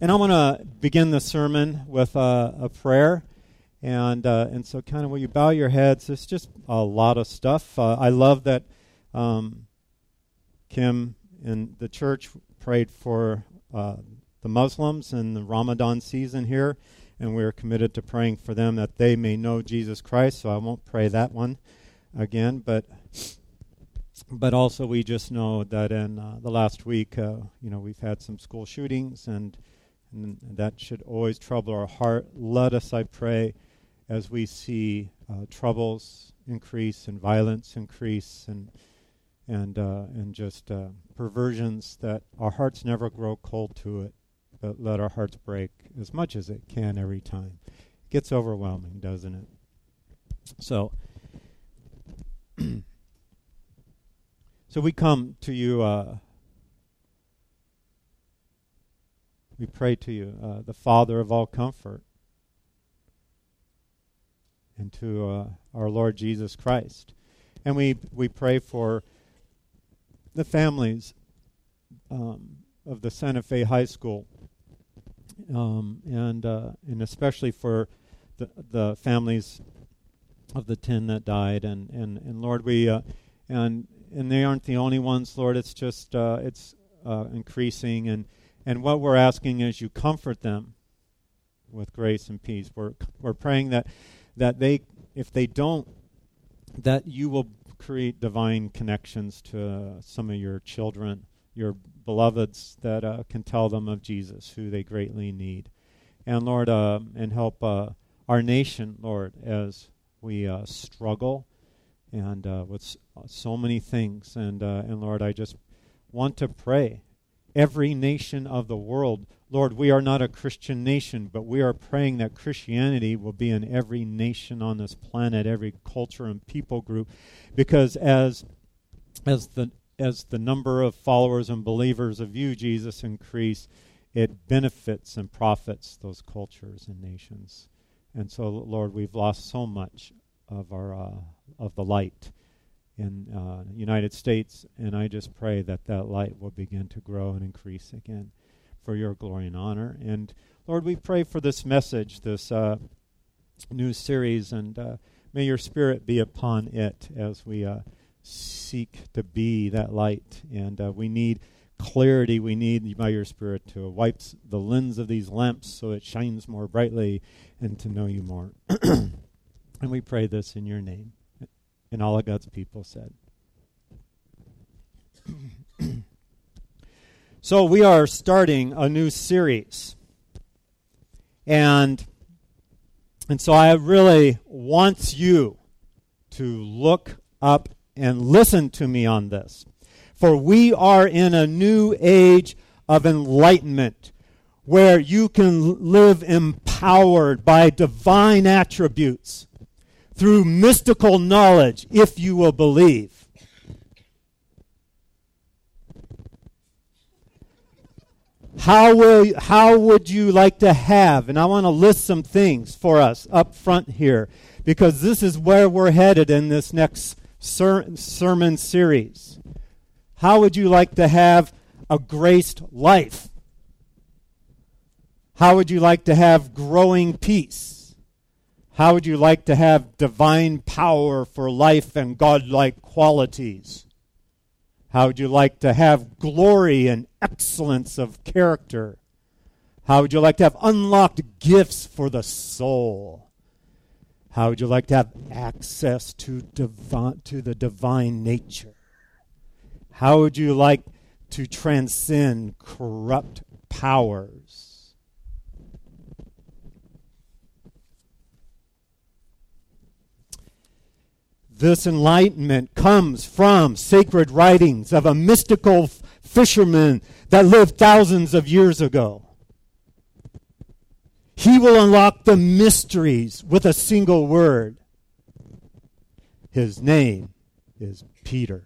And I want to begin the sermon with a prayer. And so kind of will you bow your heads? It's just a lot of stuff. I love that Kim and the church prayed for the Muslims in the Ramadan season here. And we're committed to praying for them that they may know Jesus Christ. So I won't pray that one again. But also we just know that in the last week, we've had some school shootings, and that should always trouble our heart. Let us, I pray, as we see troubles increase and violence increase and just perversions, that our hearts never grow cold to it, but let our hearts break as much as it can every time. It gets overwhelming, doesn't it? So we come to you, we pray to you, the Father of all comfort, and to our Lord Jesus Christ. And we pray for the families of the Santa Fe High School, and especially for the families of the 10 that died. And Lord, we and they aren't the only ones, Lord. It's just it's increasing, and what we're asking is you comfort them with grace and peace. We're praying that they, if they don't, that you will create divine connections to some of your children, your beloveds, that can tell them of Jesus, who they greatly need. And Lord, and help our nation, Lord, as we struggle and with so many things. And Lord, I just want to pray. Every nation of the world, Lord, we are not a Christian nation, but we are praying that Christianity will be in every nation on this planet, every culture and people group, because as the number of followers and believers of you, Jesus, increase, it benefits and profits those cultures and nations. And so, Lord, we've lost so much of our of the light in the United States, and I just pray that light will begin to grow and increase again for your glory and honor. And Lord, we pray for this message, this new series, and may your Spirit be upon it as we seek to be that light. And we need clarity. We need, by your Spirit, to wipe the lens of these lamps so it shines more brightly and to know you more. And we pray this in your name. And all of God's people said. So we are starting a new series. And so I really want you to look up and listen to me on this. For we are in a new age of enlightenment where you can live empowered by divine attributes through mystical knowledge, if you will believe. How would you like to have, and I want to list some things for us up front here, because this is where we're headed in this next sermon series. How would you like to have a graced life? How would you like to have growing peace? How would you like to have divine power for life and godlike qualities? How would you like to have glory and excellence of character? How would you like to have unlocked gifts for the soul? How would you like to have access to the divine nature? How would you like to transcend corrupt powers? This enlightenment comes from sacred writings of a mystical fisherman that lived thousands of years ago. He will unlock the mysteries with a single word. His name is Peter.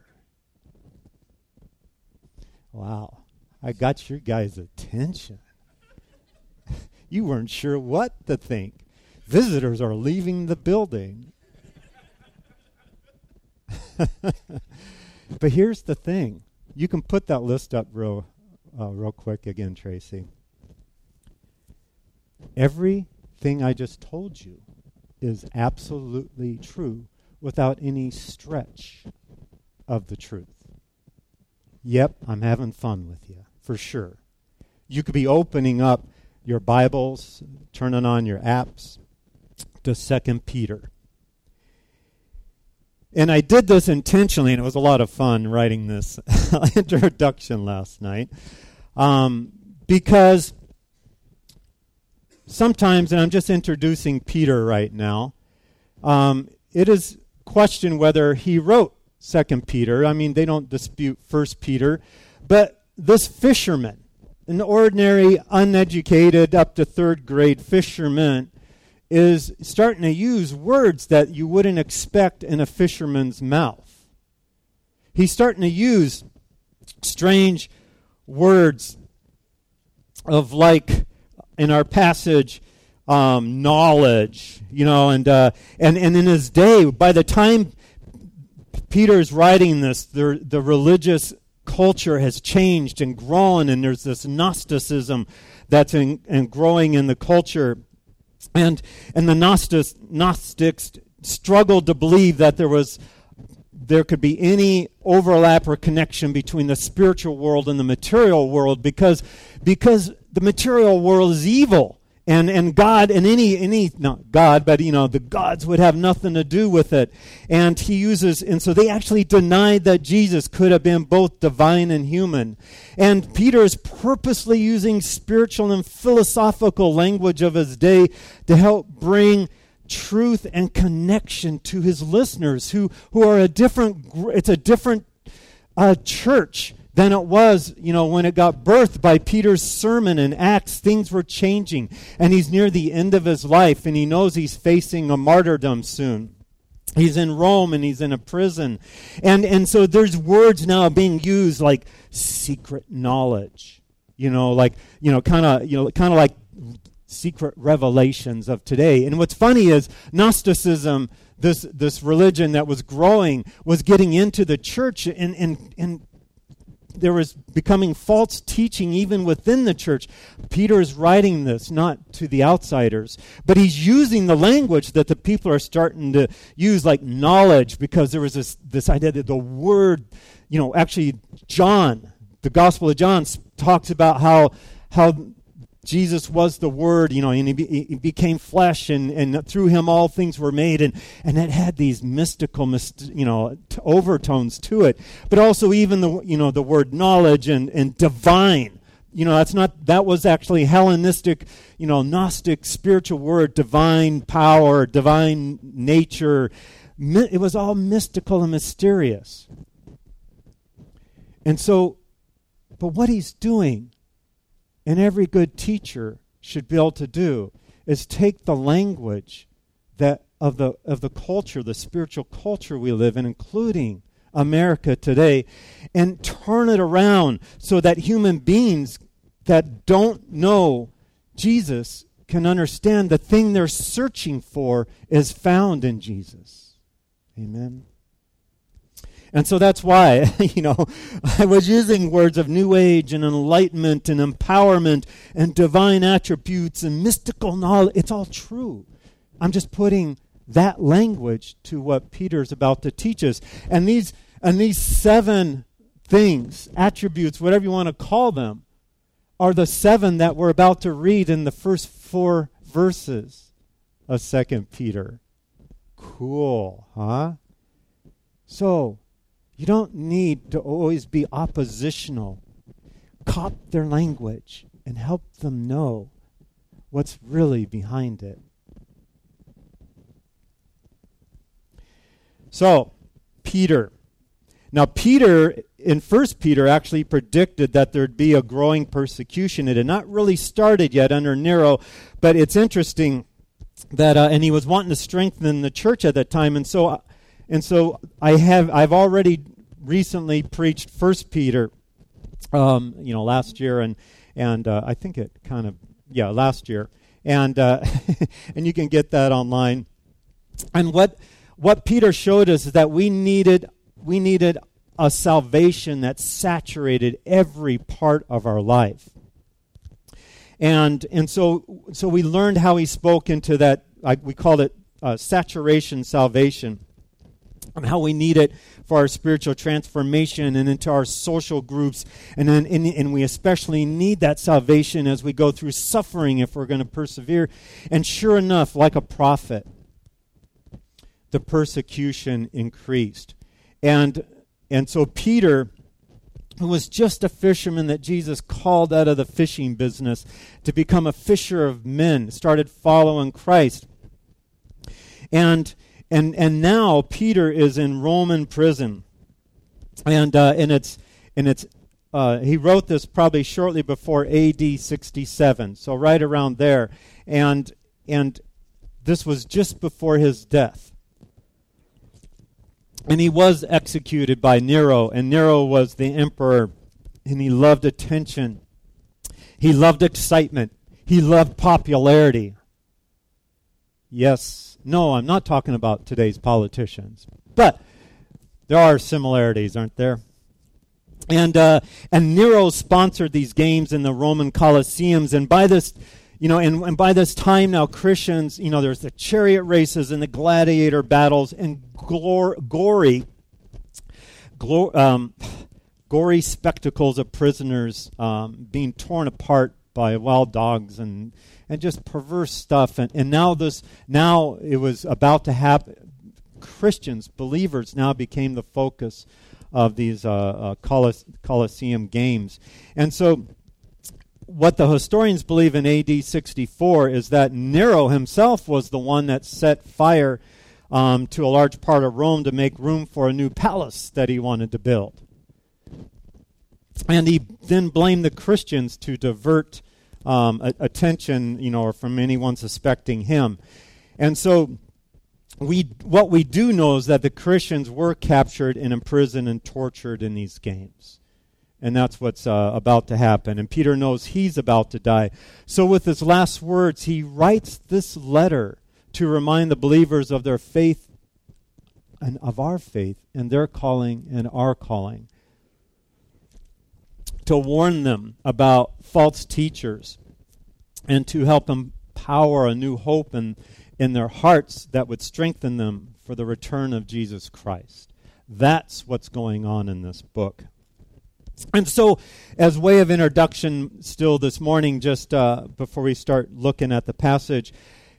Wow, I got your guys' attention. You weren't sure what to think. Visitors are leaving the building. But here's the thing. You can put that list up real quick again, Tracy. everything I just told you is absolutely true without any stretch of the truth. Yep, I'm having fun with you, for sure. You could be opening up your Bibles, turning on your apps to 2 Peter. And I did this intentionally, and it was a lot of fun writing this introduction last night, because sometimes, and I'm just introducing Peter right now, it is questioned whether he wrote 2 Peter. I mean, they don't dispute 1 Peter, but this fisherman, an ordinary, uneducated, up to third grade fisherman, is starting to use words that you wouldn't expect in a fisherman's mouth. He's starting to use strange words of, like in our passage, knowledge, and in his day, by the time Peter's writing this, the religious culture has changed and grown, and there's this Gnosticism that's growing in the culture. And the Gnostics struggled to believe that there could be any overlap or connection between the spiritual world and the material world, because the material world is evil, and God and any not God, but the gods would have nothing to do with it. And so they actually denied that Jesus could have been both divine and human. And Peter is purposely using spiritual and philosophical language of his day to help bring truth and connection to his listeners who are it's a different church than it was, when it got birthed by Peter's sermon in Acts. Things were changing, and he's near the end of his life, and he knows he's facing a martyrdom soon. He's in Rome, and he's in a prison, and so there's words now being used like secret knowledge, kind of like secret revelations of today. And what's funny is Gnosticism, this religion that was growing, was getting into the church, and there was becoming false teaching even within the church. Peter is writing this not to the outsiders, but he's using the language that the people are starting to use, like knowledge, because there was this idea that the word, actually John, the Gospel of John, talks about how Jesus was the Word, and he became flesh, and through him all things were made, and it had these mystical, overtones to it. But also even the word knowledge and divine, that was actually Hellenistic, Gnostic spiritual word, divine power, divine nature. It was all mystical and mysterious. And so, but what he's doing, and every good teacher should be able to do, is take the language that of the culture, the spiritual culture we live in, including America today, and turn it around so that human beings that don't know Jesus can understand the thing they're searching for is found in Jesus. Amen. And so that's why, I was using words of New Age and enlightenment and empowerment and divine attributes and mystical knowledge. It's all true. I'm just putting that language to what Peter's about to teach us. And these 7 things, attributes, whatever you want to call them, are the 7 that we're about to read in the first 4 verses of 2 Peter. Cool, huh? So, you don't need to always be oppositional. Cop their language and help them know what's really behind it. So, Peter. Now, Peter, in 1 Peter, actually predicted that there'd be a growing persecution. It had not really started yet under Nero, but it's interesting that, and he was wanting to strengthen the church at that time, and so I've already recently preached 1 Peter, last year, and I think it last year, and and you can get that online. And what Peter showed us is that we needed a salvation that saturated every part of our life. And so we learned how he spoke into that, we called it saturation salvation, and how we need it for our spiritual transformation and into our social groups. And we especially need that salvation as we go through suffering if we're going to persevere. And sure enough, like a prophet, the persecution increased. And so Peter, who was just a fisherman that Jesus called out of the fishing business to become a fisher of men, started following Christ. And now Peter is in Roman prison, and he wrote this probably shortly before A.D. 67, so right around there, and this was just before his death, and he was executed by Nero, and Nero was the emperor, and he loved attention, he loved excitement, he loved popularity. Yes. No, I'm not talking about today's politicians. But there are similarities, aren't there? And Nero sponsored these games in the Roman Colosseums, and by this, and by this time now, Christians, there's the chariot races and the gladiator battles and gory spectacles of prisoners being torn apart by wild dogs and just perverse stuff, and now it was about to happen. Christians, believers, now became the focus of these Colosseum games, and so what the historians believe in A.D. 64 is that Nero himself was the one that set fire to a large part of Rome to make room for a new palace that he wanted to build, and he then blamed the Christians to divert attention, or from anyone suspecting him. And so what we do know is that the Christians were captured and imprisoned and tortured in these games. And that's what's about to happen. And Peter knows he's about to die. So with his last words, he writes this letter to remind the believers of their faith and of our faith and their calling and our calling, to warn them about false teachers and to help empower a new hope in their hearts that would strengthen them for the return of Jesus Christ. That's what's going on in this book. And so, as way of introduction still this morning, just before we start looking at the passage,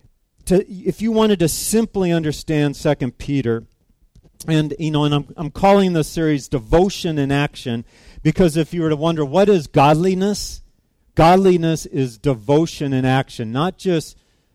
if you wanted to simply understand 2 Peter, and I'm calling this series Devotion in Action, because if you were to wonder, what is godliness? Godliness is devotion in action, not just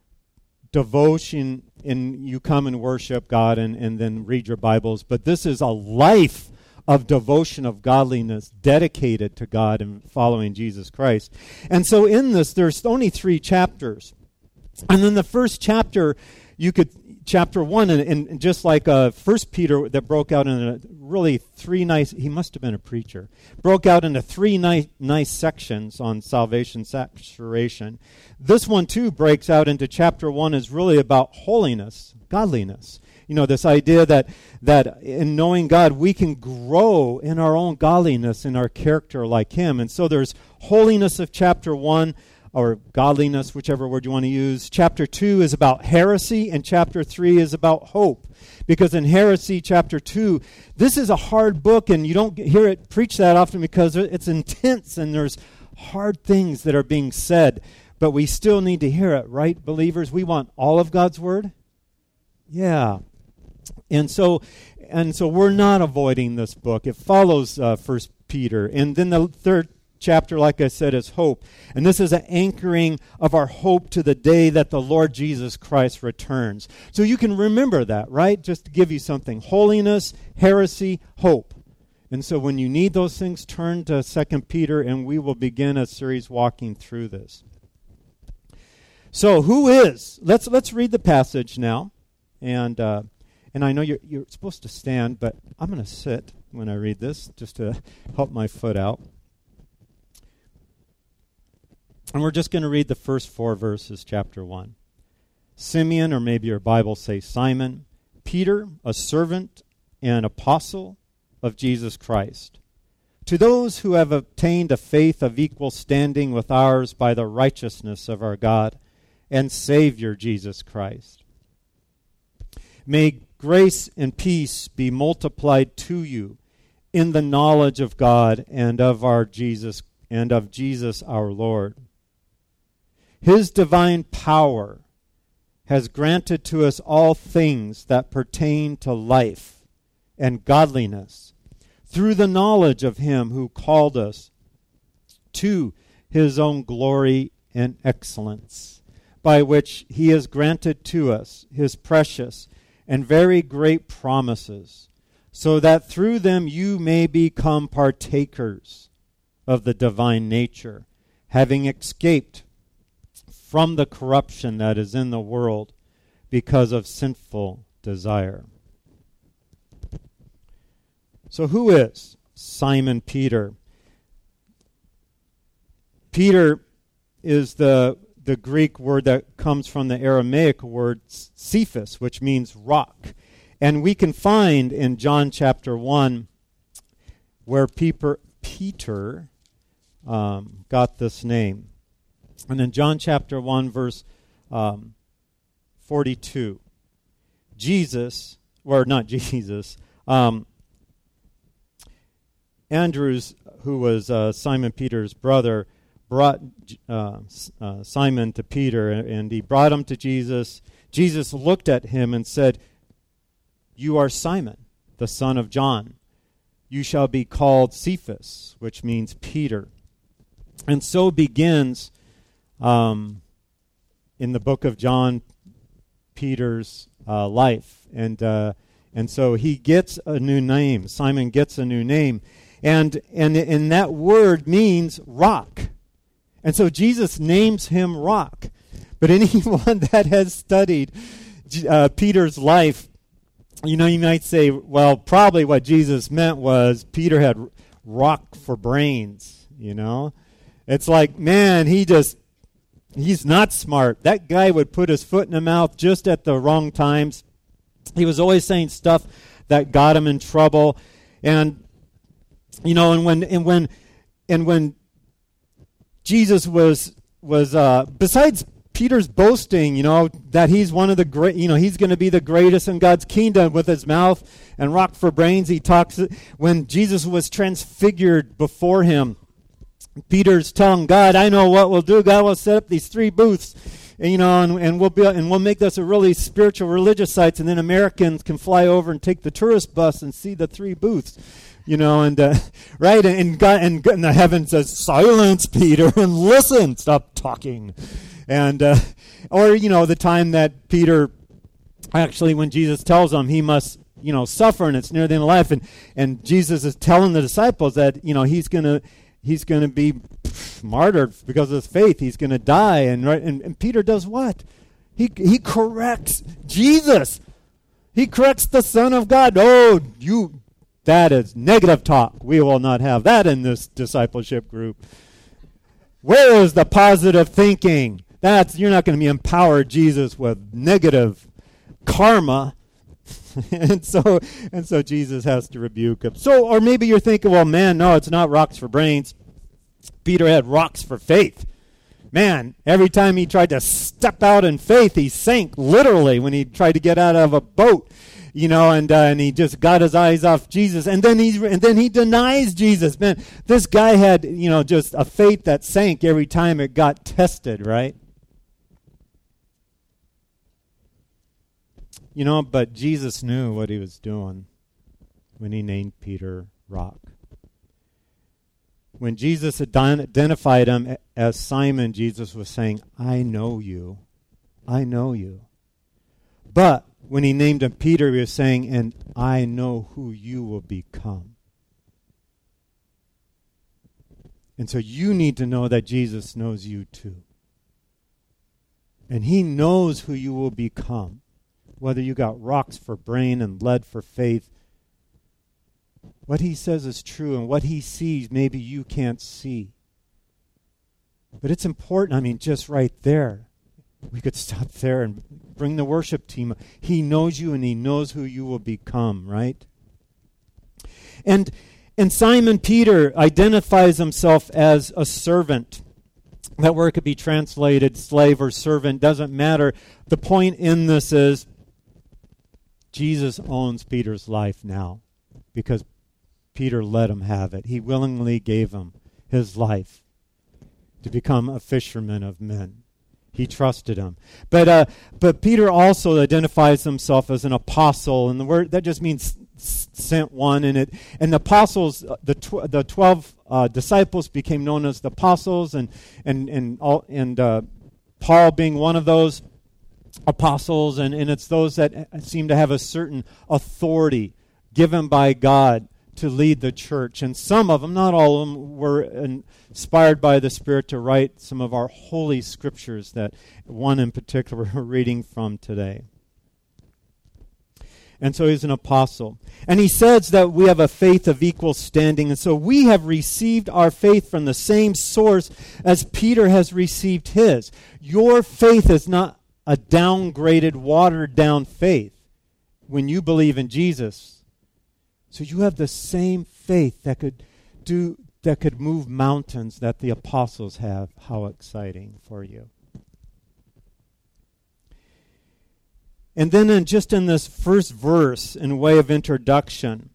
devotion in you come and worship God and then read your Bibles, but this is a life of devotion of godliness dedicated to God and following Jesus Christ. And so in this, there's only 3 chapters. And then the first chapter, chapter 1, and just like 1 Peter that broke out into really 3 nice, he must have been a preacher, broke out into 3 nice sections on salvation, saturation. This one too breaks out into chapter 1 is really about holiness, godliness. This idea that in knowing God, we can grow in our own godliness, in our character like Him. And so there's holiness of chapter 1, or godliness, whichever word you want to use. Chapter 2 is about heresy, and chapter 3 is about hope. Because in heresy, chapter 2, this is a hard book, and you don't hear it preached that often because it's intense, and there's hard things that are being said. But we still need to hear it, right, believers? We want all of God's word? Yeah. And so we're not avoiding this book. It follows 1 Peter. And then the third chapter, like I said, is hope. And this is an anchoring of our hope to the day that the Lord Jesus Christ returns. So you can remember that, right? Just to give you something. Holiness, heresy, hope. And so when you need those things, turn to 2 Peter, and we will begin a series walking through this. So who is? Let's read the passage now. And I know you're supposed to stand, but I'm going to sit when I read this just to help my foot out. And we're just going to read the first 4 verses, chapter 1. Simeon, or maybe your Bible say Simon, Peter, a servant and apostle of Jesus Christ, To those who have obtained a faith of equal standing with ours by the righteousness of our God and Savior Jesus Christ. May grace and peace be multiplied to you in the knowledge of God and of Jesus our Lord. His divine power has granted to us all things that pertain to life and godliness through the knowledge of him who called us to his own glory and excellence, by which he has granted to us his precious and very great promises, so that through them you may become partakers of the divine nature, having escaped from the corruption that is in the world because of sinful desire. So who is Simon Peter? Peter is the Greek word that comes from the Aramaic word Cephas, which means rock. And we can find in John chapter 1 where Peter got this name. And in John chapter 1, verse 42, Andrews, who was Simon Peter's brother, brought Simon to Peter, and he brought him to Jesus. Jesus looked at him and said, "You are Simon, the son of John. You shall be called Cephas," which means Peter. And so begins, in the book of John, Peter's life. And so he gets a new name. Simon gets a new name. And that word means rock. And so Jesus names him Rock. But anyone that has studied Peter's life, you might say, well, probably what Jesus meant was Peter had rock for brains, It's like, man, he's not smart. That guy would put his foot in the mouth just at the wrong times. He was always saying stuff that got him in trouble. And when Jesus was besides Peter's boasting, that he's one of the great, he's going to be the greatest in God's kingdom with his mouth and rock for brains. He talks, when Jesus was transfigured before him, Peter's telling God, I know what we'll do. God will set up these 3 booths, and we'll make this a really spiritual, religious sites, and then Americans can fly over and take the tourist bus and see the 3 booths. Right? And God, and the heaven says, silence, Peter, and listen, stop talking. And, or, the time that Peter, actually, when Jesus tells him he must, suffer, and it's near the end of life, and Jesus is telling the disciples that, he's going to be martyred because of his faith. He's going to die. And Peter does what? He corrects Jesus. He corrects the Son of God. That is negative talk. We will not have that in this discipleship group. Where is the positive thinking? You're not going to be empowered, Jesus, with negative karma. and so Jesus has to rebuke him. So, or maybe you're thinking, well, man, no, it's not rocks for brains. Peter had rocks for faith. Man, every time he tried to step out in faith, he sank literally when he tried to get out of a boat. And he just got his eyes off Jesus, and then he denies Jesus. Man, this guy had, just a faith that sank every time it got tested, right? But Jesus knew what he was doing when he named Peter Rock. When Jesus identified him as Simon, Jesus was saying, I know you. I know you. But when he named him Peter, he was saying, and I know who you will become. And so you need to know that Jesus knows you too. And he knows who you will become. Whether you got rocks for brain and lead for faith, what he says is true, and what he sees maybe you can't see. But it's important, just right there. We could stop there and bring the worship team. He knows you, and he knows who you will become, right? And And Simon Peter identifies himself as a servant. That word could be translated slave or servant, doesn't matter. The point in this is Jesus owns Peter's life now because Peter let him have it. He willingly gave him his life to become a fisherman of men. He trusted him. But Peter also identifies himself as an apostle, and the word that just means sent one. And the apostles, the 12 disciples became known as the apostles, and Paul being one of those apostles, and it's those that seem to have a certain authority given by God to lead the church. And some of them, not all of them, were inspired by the Spirit to write some of our holy scriptures, that one in particular we're reading from today. And so he's an apostle. And he says that we have a faith of equal standing. And so we have received our faith from the same source as Peter has received his. Your faith is not a downgraded, watered-down faith when you believe in Jesus. So you have the same faith that could move mountains that the apostles have. How exciting for you. And then in this first verse, in way of introduction,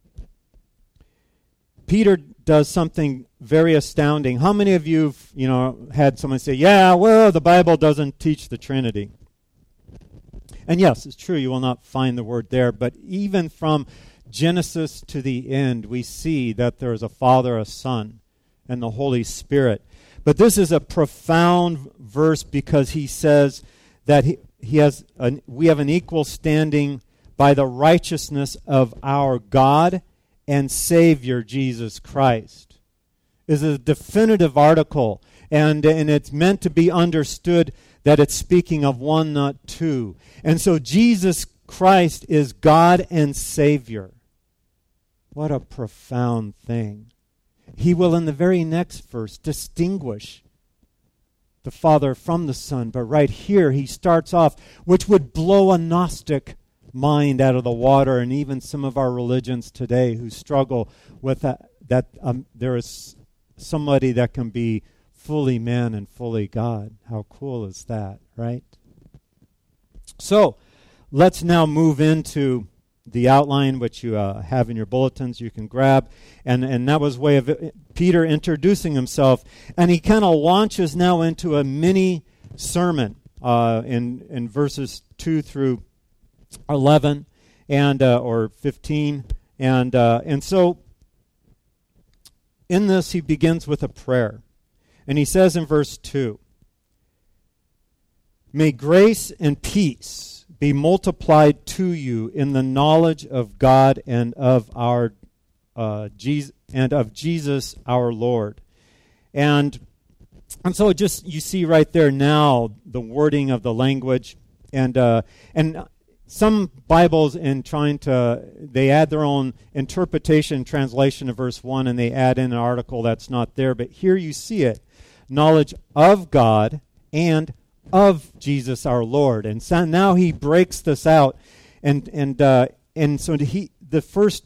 Peter does something very astounding. How many of you had someone say, yeah, well, the Bible doesn't teach the Trinity? And yes, it's true, you will not find the word there, but even from Genesis to the end, we see that there is a Father, a Son, and the Holy Spirit. But this is a profound verse because he says that we have an equal standing by the righteousness of our God and Savior Jesus Christ. Is a definitive article, and it's meant to be understood that it's speaking of one, not two. And so Jesus Christ is God and Savior. What a profound thing. He will, in the very next verse, distinguish the Father from the Son. But right here, he starts off, which would blow a Gnostic mind out of the water, and even some of our religions today who struggle with that there is somebody that can be fully man and fully God. How cool is that, right? So, let's now move into the outline, which you have in your bulletins, you can grab. And that was way of Peter introducing himself. And he kind of launches now into a mini sermon in verses 2 through 11 or 15. And so in this, he begins with a prayer. And he says in verse 2, "May grace and peace be multiplied to you in the knowledge of God and of our Jesus our Lord." And so just you see right there now the wording of the language, and some Bibles they add their own interpretation, translation of verse 1, and they add in an article that's not there. But here you see it, knowledge of God and of Jesus our Lord. And so now he breaks this out, and so the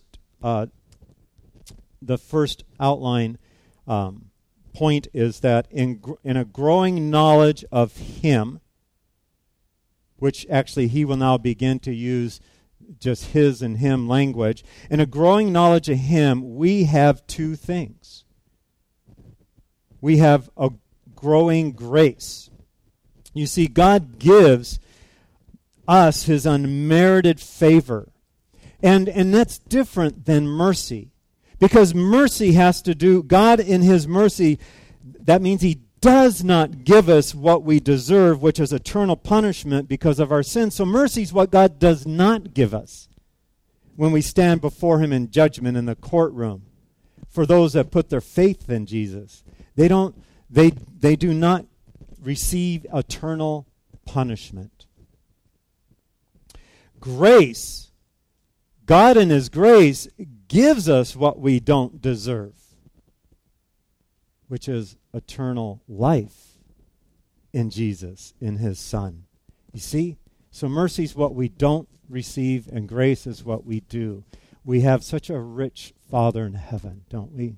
first outline point is that in a growing knowledge of him, which actually he will now begin to use just his and him language, in a growing knowledge of him, we have two things. We have a growing grace. You see, God gives us his unmerited favor. And that's different than mercy. Because mercy has to do, God in his mercy, that means he does not give us what we deserve, which is eternal punishment because of our sins. So mercy is what God does not give us when we stand before him in judgment in the courtroom. For those that put their faith in Jesus, they do not receive eternal punishment. Grace, God in his grace gives us what we don't deserve, which is eternal life in Jesus, in his Son. You see? So mercy is what we don't receive, and grace is what we do. We have such a rich Father in heaven, don't we?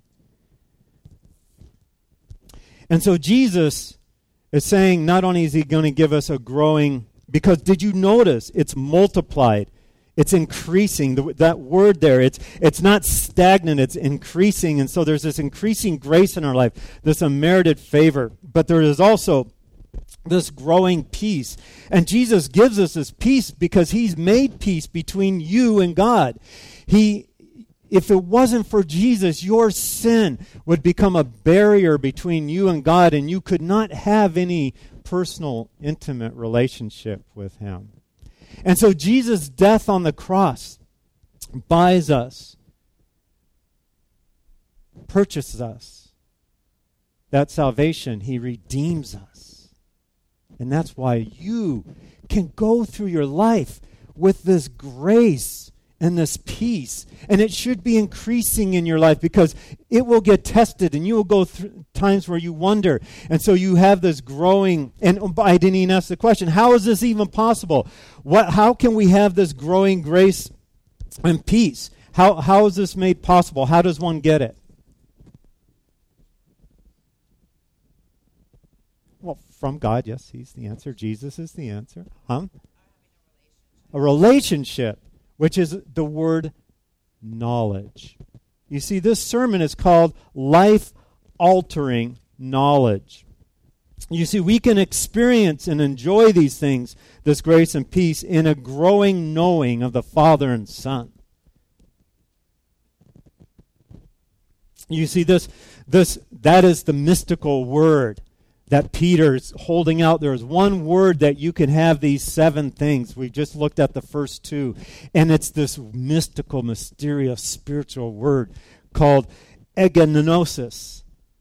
And so Jesus is saying not only is he going to give us a growing, because did you notice it's multiplied? It's increasing. That word there, it's not stagnant, it's increasing. And so there's this increasing grace in our life, this unmerited favor. But there is also this growing peace. And Jesus gives us this peace because he's made peace between you and God. If it wasn't for Jesus, your sin would become a barrier between you and God, and you could not have any personal, intimate relationship with him. And so Jesus' death on the cross buys us, purchases us. That salvation, he redeems us. And that's why you can go through your life with this grace and this peace. And it should be increasing in your life because it will get tested and you will go through times where you wonder. And so you have this growing, and I didn't even ask the question, how is this even possible? How can we have this growing grace and peace? How is this made possible? How does one get it? Well, from God, yes, he's the answer. Jesus is the answer. A relationship, which is the word knowledge. You see, this sermon is called Life-Altering Knowledge. You see, we can experience and enjoy these things, this grace and peace, in a growing knowing of the Father and Son. You see, that is the mystical word that Peter's holding out. There's one word that you can have these 7 things. We just looked at the first 2. And it's this mystical, mysterious, spiritual word called epignosis.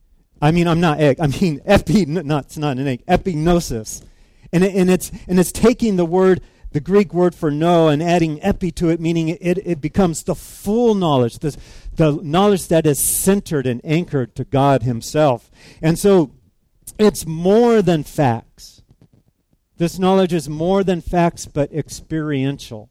It's not an egg, epignosis. And it's taking the word, the Greek word for know, and adding epi to it, meaning it becomes the full knowledge, the knowledge that is centered and anchored to God himself. And so it's more than facts. This knowledge is more than facts, but experiential.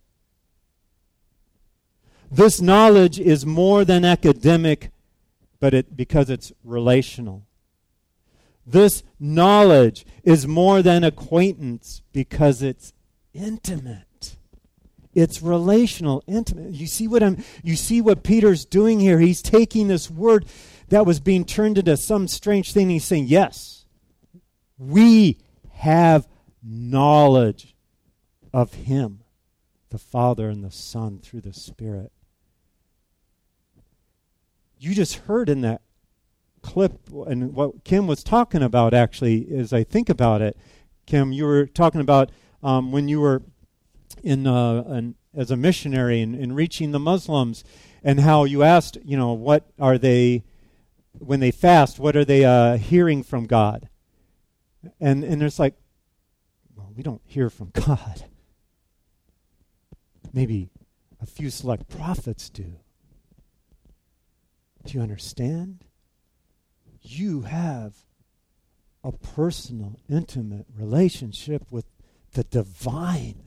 This knowledge is more than academic, because it's relational. This knowledge is more than acquaintance because it's intimate. It's relational, intimate. You see what Peter's doing here? He's taking this word that was being turned into some strange thing. He's saying, yes, we have knowledge of him, the Father and the Son, through the Spirit. You just heard in that clip, and what Kim was talking about, actually, as I think about it, Kim, you were talking about when you were as a missionary in reaching the Muslims, and how you asked, what are they, when they fast, what are they hearing from God? And there's like, well, we don't hear from God. Maybe a few select prophets do. Do you understand? You have a personal, intimate relationship with the divine.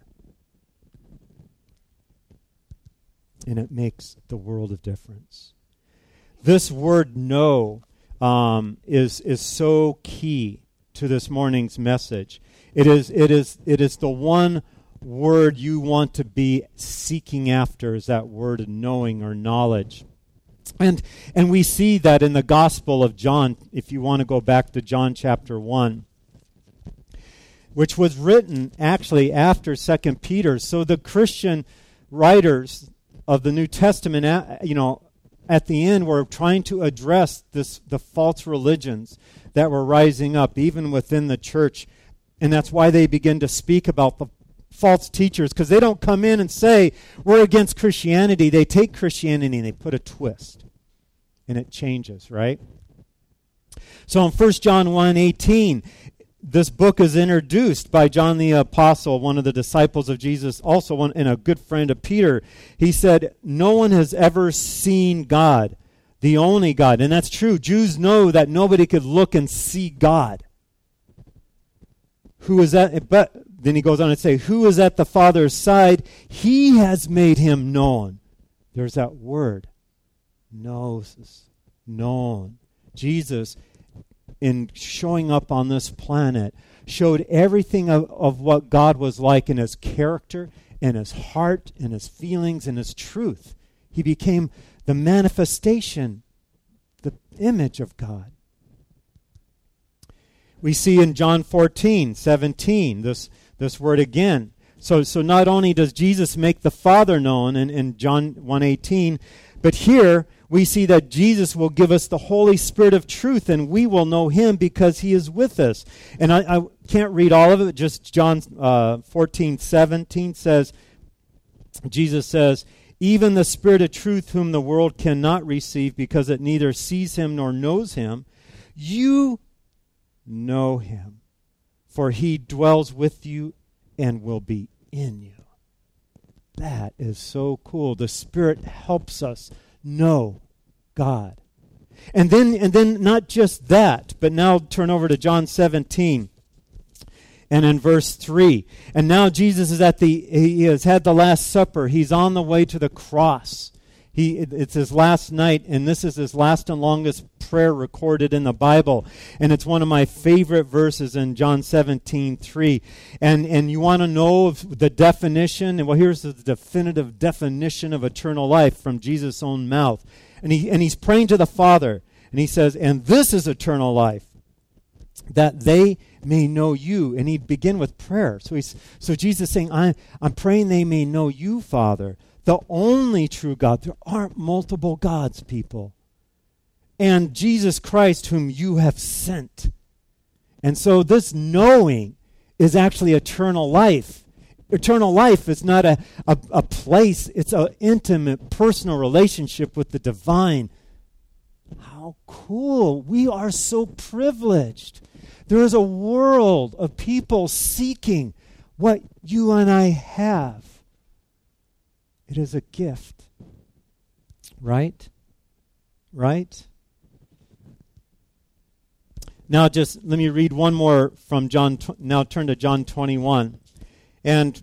And it makes the world of difference. This word know is so key to this morning's message. It is the one word you want to be seeking after, is that word of knowing or knowledge. And we see that in the Gospel of John, if you want to go back to John chapter 1, which was written actually after 2 Peter. So the Christian writers of the New Testament, at the end were trying to address the false religions that were rising up, even within the church. And that's why they begin to speak about the false teachers, because they don't come in and say, we're against Christianity. They take Christianity and they put a twist. And it changes, right? So in 1 John 1:18, this book is introduced by John the Apostle, one of the disciples of Jesus, also and a good friend of Peter. He said, no one has ever seen God, the only God. And that's true. Jews know that nobody could look and see God. Who is that? But then he goes on to say, who is at the Father's side? He has made him known. There's that word, knows, known. Jesus, in showing up on this planet, showed everything of what God was like in his character, in his heart, in his feelings, in his truth. He became the manifestation, the image of God. We see in John 14:17 this word again. So not only does Jesus make the Father known in John 1:18, but here we see that Jesus will give us the Holy Spirit of truth, and we will know him because he is with us. And I can't read all of it, just John 14:17 says, Jesus says, even the Spirit of truth whom the world cannot receive because it neither sees him nor knows him, you know him, for he dwells with you and will be in you. That is so cool. The Spirit helps us know God. And then not just that, but now turn over to John 17 and in verse 3. And now Jesus is he has had the Last Supper. He's on the way to the cross. It's his last night, and this is his last and longest prayer recorded in the Bible. And it's one of my favorite verses in John 17:3. And you want to know the definition? And well, here's the definitive definition of eternal life from Jesus' own mouth. And he's praying to the Father, and he says, and this is eternal life, that they may know you. And he'd begin with prayer. So Jesus is saying, I'm praying they may know you, Father, the only true God. There aren't multiple gods, people. And Jesus Christ, whom you have sent. And so this knowing is actually eternal life. Eternal life is not a place. It's an intimate, personal relationship with the divine. How cool. We are so privileged. There is a world of people seeking what you and I have. It is a gift. Right? Right? Now just let me read one more from John. Now turn to John 21. And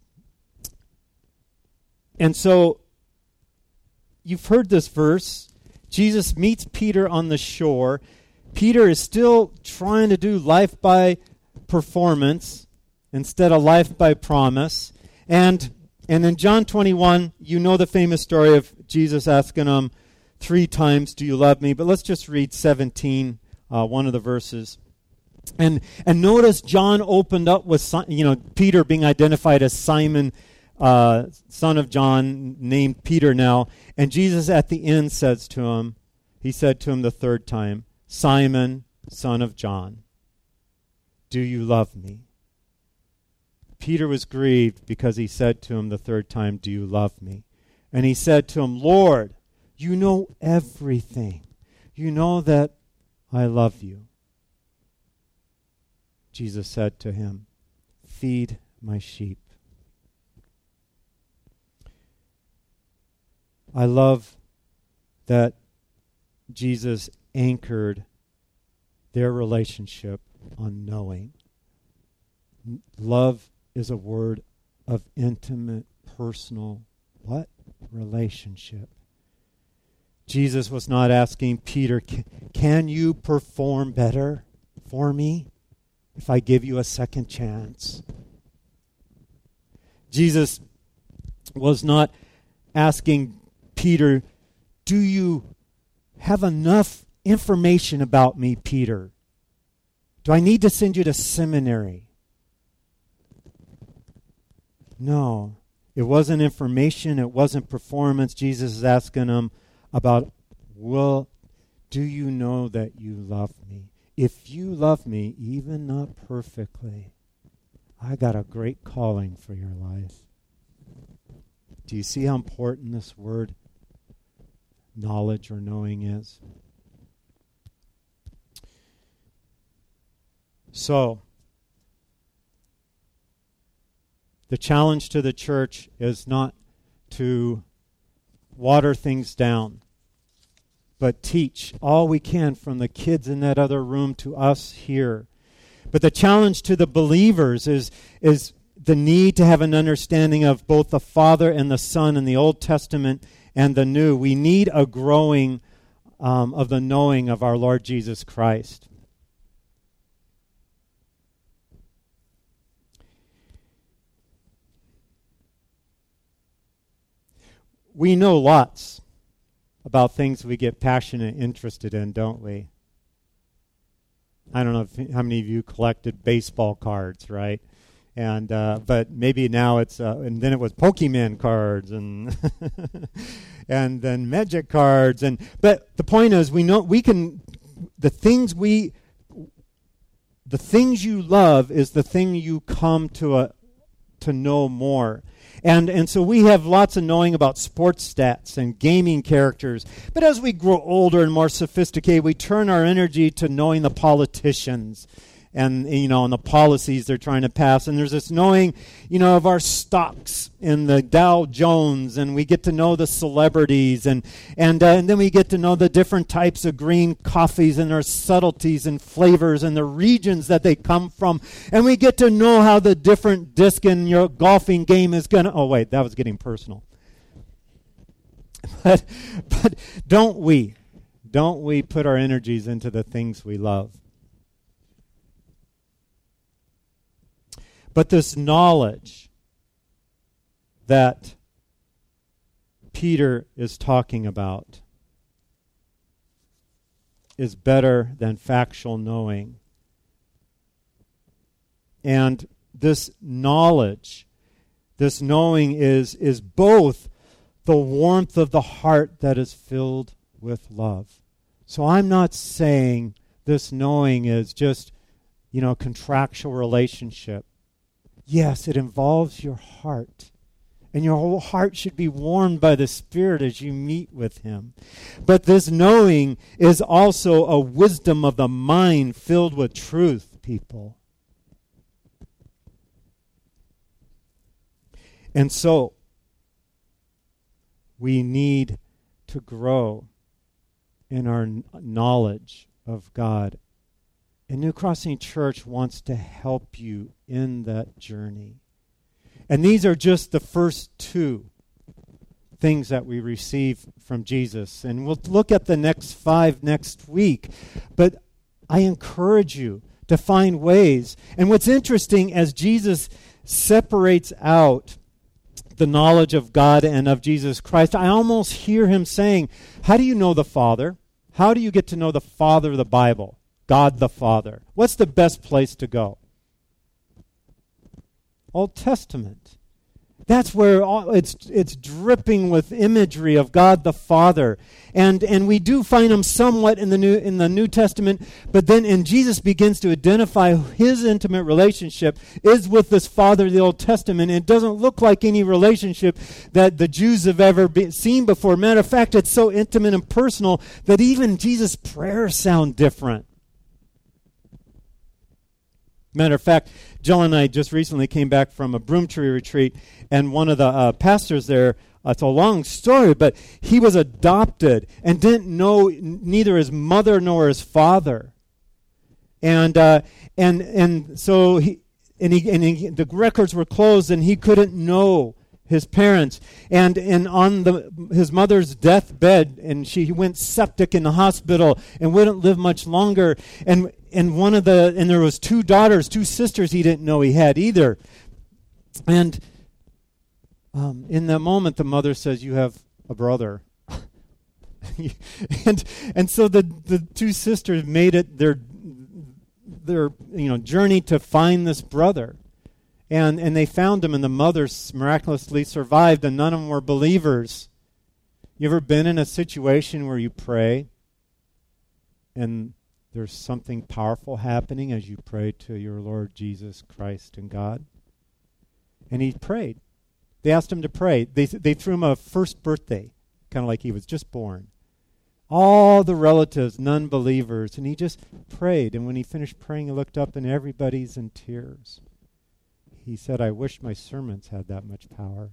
so you've heard this verse. Jesus meets Peter on the shore. Peter is still trying to do life by performance instead of life by promise. And in John 21, you know the famous story of Jesus asking him 3 times, do you love me? But let's just read 17, one of the verses. And notice John opened up with, Peter being identified as Simon, son of John, named Peter now. And Jesus at the end said to him the 3rd time, Simon, son of John, do you love me? Peter was grieved because he said to him the 3rd time, do you love me? And he said to him, Lord, you know everything. You know that I love you. Jesus said to him, feed my sheep. I love that Jesus anchored their relationship on knowing. Love is a word of intimate, personal, what? Relationship. Jesus was not asking Peter, can you perform better for me if I give you a second chance? Jesus was not asking Peter, do you have enough information about me, Peter? Do I need to send you to seminary? No, it wasn't information. It wasn't performance. Jesus is asking him about, well, do you know that you love me? If you love me, even not perfectly, I got a great calling for your life. Do you see how important this word knowledge or knowing is? So, the challenge to the church is not to water things down, but teach all we can from the kids in that other room to us here. But the challenge to the believers is the need to have an understanding of both the Father and the Son in the Old Testament and the new. We need a growing of the knowing of our Lord Jesus Christ. We know lots about things we get passionate and interested in, don't we? I don't know how many of you collected baseball cards, right? And but maybe now it's and then it was Pokemon cards and and then Magic cards but the point is the things you love is the thing you come to know more. And so we have lots of knowing about sports stats and gaming characters. But as we grow older and more sophisticated, we turn our energy to knowing the politicians and the policies they're trying to pass. And there's this knowing, of our stocks in the Dow Jones, and we get to know the celebrities, and then we get to know the different types of green coffees and their subtleties and flavors and the regions that they come from, and we get to know how the different disc in your golfing game is going to. Oh wait, that was getting personal. But don't we put our energies into the things we love? But this knowledge that Peter is talking about is better than factual knowing. And this knowledge, this knowing is both the warmth of the heart that is filled with love. So I'm not saying this knowing is just, contractual relationship. Yes, it involves your heart. And your whole heart should be warmed by the Spirit as you meet with Him. But this knowing is also a wisdom of the mind filled with truth, people. And so, we need to grow in our knowledge of God. And New Crossing Church wants to help you in that journey. And these are just the first two things that we receive from Jesus. And we'll look at the next 5 next week. But I encourage you to find ways. And what's interesting, as Jesus separates out the knowledge of God and of Jesus Christ, I almost hear him saying, how do you know the Father? How do you get to know the Father of the Bible? God the Father. What's the best place to go? Old Testament. That's where it's dripping with imagery of God the Father, and we do find him somewhat in the New Testament. But then, Jesus begins to identify his intimate relationship is with this Father of the Old Testament. It doesn't look like any relationship that the Jews have ever seen before. Matter of fact, it's so intimate and personal that even Jesus' prayers sound different. Matter of fact, Jill and I just recently came back from a Broomtree retreat, and one of the pastors there, it's a long story, but he was adopted and didn't know neither his mother nor his father. And so the records were closed, and he couldn't know his parents. And on his mother's deathbed, and he went septic in the hospital and wouldn't live much longer. And there was 2 daughters, 2 sisters he didn't know he had either. And in that moment, the mother says, "You have a brother." and so the 2 sisters made it their journey to find this brother. And they found him, and the mother miraculously survived, and none of them were believers. You ever been in a situation where you pray and there's something powerful happening as you pray to your Lord Jesus Christ and God? And he prayed. They asked him to pray. They threw him a first birthday, kind of like he was just born. All the relatives, non-believers, and he just prayed. And when he finished praying, he looked up, and everybody's in tears. He said, "I wish my sermons had that much power."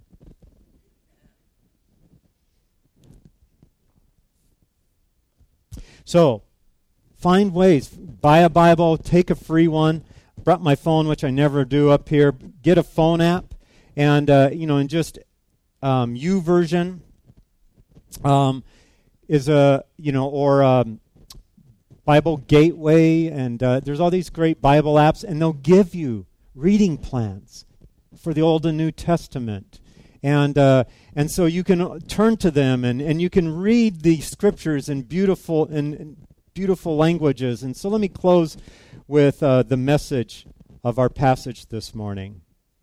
So, find ways. Buy a Bible, take a free one. Brought my phone, which I never do up here. Get a phone app, and and just YouVersion. is a, or Bible Gateway, and there's all these great Bible apps, and they'll give you reading plans for the Old and New Testament. And so you can turn to them, and you can read the scriptures in beautiful languages. And so let me close with the message of our passage this morning.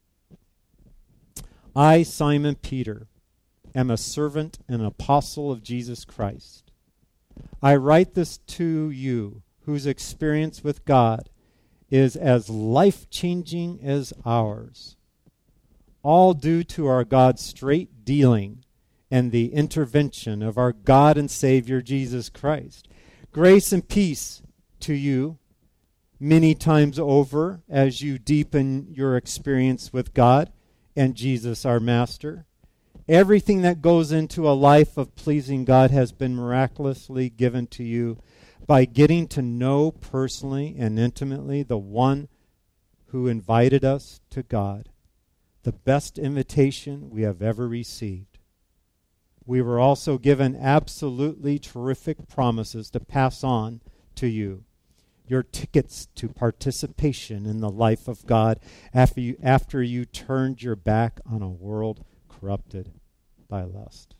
I, Simon Peter, am a servant and apostle of Jesus Christ. I write this to you whose experience with God is as life-changing as ours, all due to our God's straight dealing and the intervention of our God and Savior Jesus Christ. Grace and peace to you many times over as you deepen your experience with God and Jesus our Master. Everything that goes into a life of pleasing God has been miraculously given to you by getting to know personally and intimately the one who invited us to God, the best invitation we have ever received. We were also given absolutely terrific promises to pass on to you, your tickets to participation in the life of God after you turned your back on a world corrupted by lust.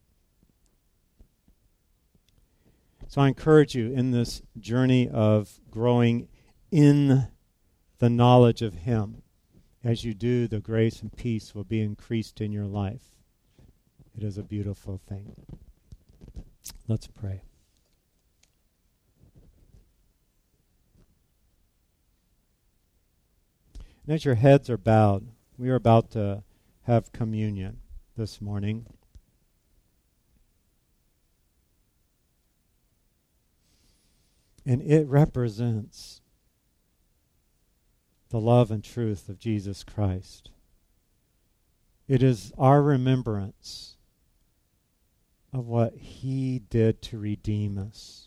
So I encourage you in this journey of growing in the knowledge of Him. As you do, the grace and peace will be increased in your life. It is a beautiful thing. Let's pray. And as your heads are bowed, we are about to have communion this morning. And it represents the love and truth of Jesus Christ. It is our remembrance of what He did to redeem us,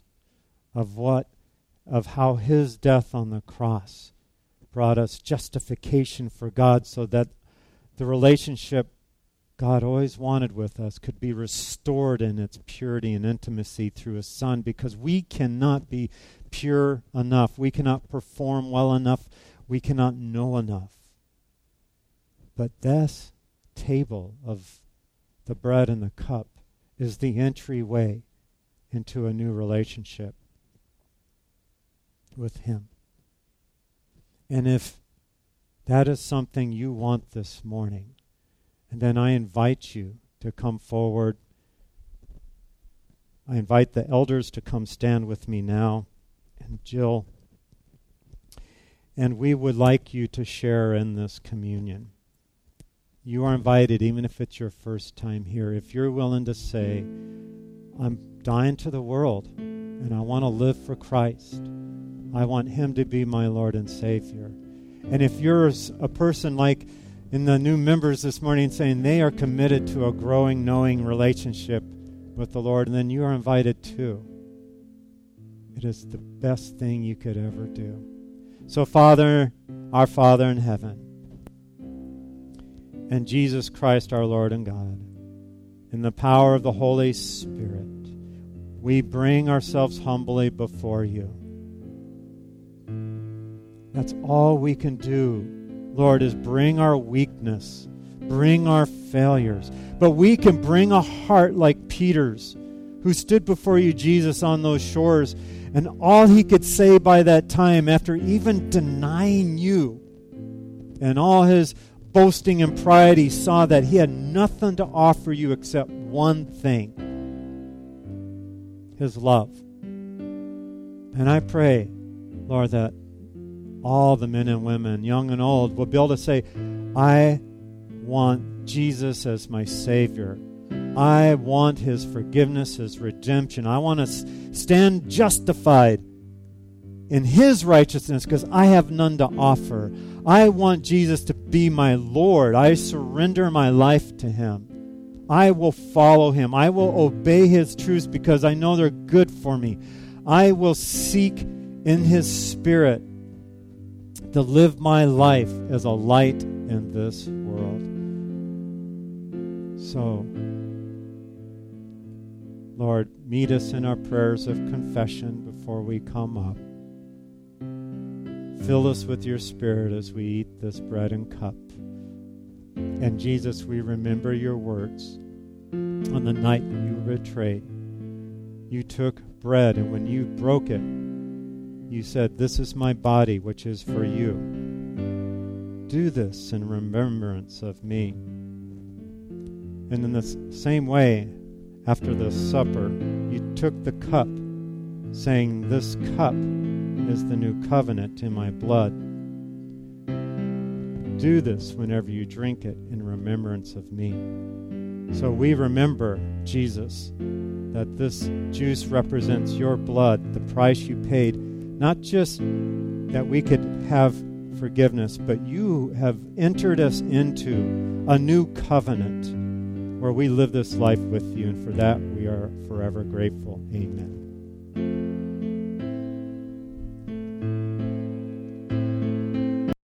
of how His death on the cross brought us justification for God, so that the relationship God always wanted with us could be restored in its purity and intimacy through His Son, because we cannot be pure enough. We cannot perform well enough. We cannot know enough. But this table of the bread and the cup is the entryway into a new relationship with Him. And if that is something you want this morning, and then I invite you to come forward. I invite the elders to come stand with me now, and Jill. And we would like you to share in this communion. You are invited, even if it's your first time here. If you're willing to say, I'm dying to the world, and I want to live for Christ. I want Him to be my Lord and Savior. And if you're a person like in the new members this morning saying they are committed to a growing, knowing relationship with the Lord, and then you are invited too. It is the best thing you could ever do. So Father, our Father in heaven, and Jesus Christ our Lord and God, in the power of the Holy Spirit, we bring ourselves humbly before you. That's all we can do, Lord, is bring our weakness, bring our failures. But we can bring a heart like Peter's, who stood before you, Jesus, on those shores, and all he could say by that time, after even denying you and all his boasting and pride, he saw that he had nothing to offer you except one thing: his love. And I pray, Lord, that all the men and women, young and old, will be able to say, I want Jesus as my Savior. I want His forgiveness, His redemption. I want to stand justified in His righteousness because I have none to offer. I want Jesus to be my Lord. I surrender my life to Him. I will follow Him. I will obey His truths because I know they're good for me. I will seek in His Spirit to live my life as a light in this world. So, Lord, meet us in our prayers of confession before we come up. Fill us with your Spirit as we eat this bread and cup. And Jesus, we remember your words. On the night you were betrayed, you took bread, and when you broke it, you said, "This is my body, which is for you. Do this in remembrance of me." And in the same way, after the supper, you took the cup, saying, "This cup is the new covenant in my blood. Do this whenever you drink it in remembrance of me." So we remember, Jesus, that this juice represents your blood, the price you paid, not just that we could have forgiveness, but you have entered us into a new covenant where we live this life with you, and for that we are forever grateful. Amen.